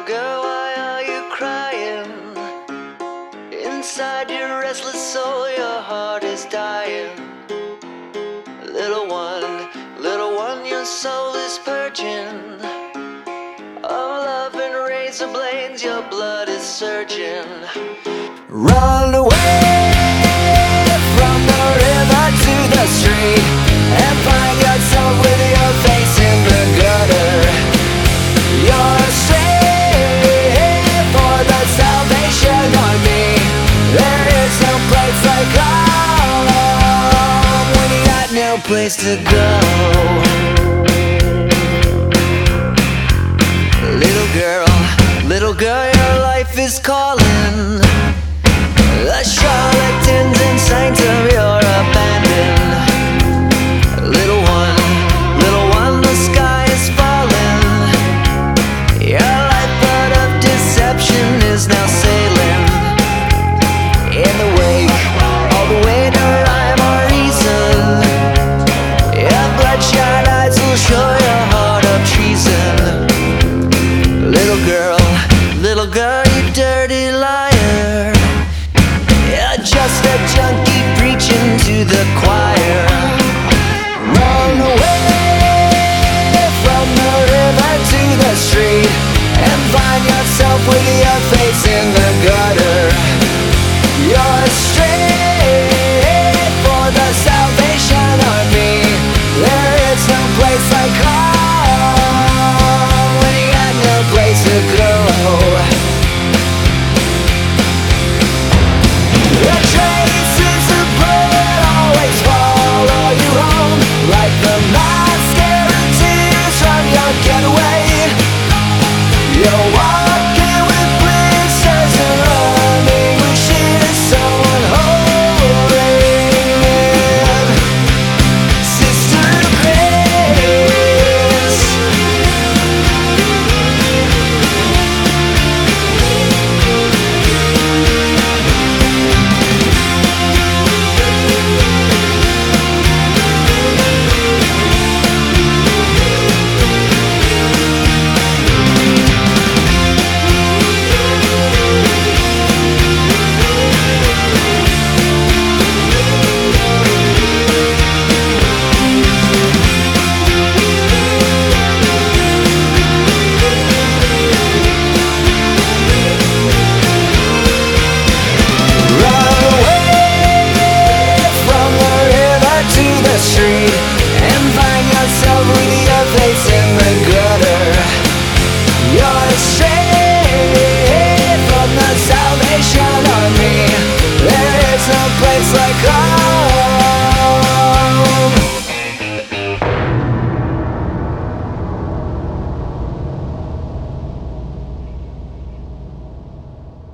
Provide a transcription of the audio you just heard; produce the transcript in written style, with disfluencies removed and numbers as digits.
girl, why are you crying? Inside your restless soul, your heart is dying. Little one, your soul is purging. Of love and razor blades, your blood is surging. Run away from the river to the street and find yourself with your face in the gutter. You're a slave for the Salvation Army. There is no place like home when you got no place to go. Little girl, your life is calling. The charlatans and saints of your abandon. Little one, the sky is falling. Your lifeboat of deception is now sailing. In the wake, all the way to rhyme or reason. Your bloodshot eyes will show your heart of treason. Little girl, you dirty liar. You're just a junkie preaching to the choir. Run away from the river to the street and find yourself with your face in the gutter. You're straight for the Salvation Army. There is no place like home when you got no place to go. You're walking with blisters and running with shit so unholy. Sister Grace. Street and find yourself with your face in the gutter. You're straight from the Salvation Army. There is no place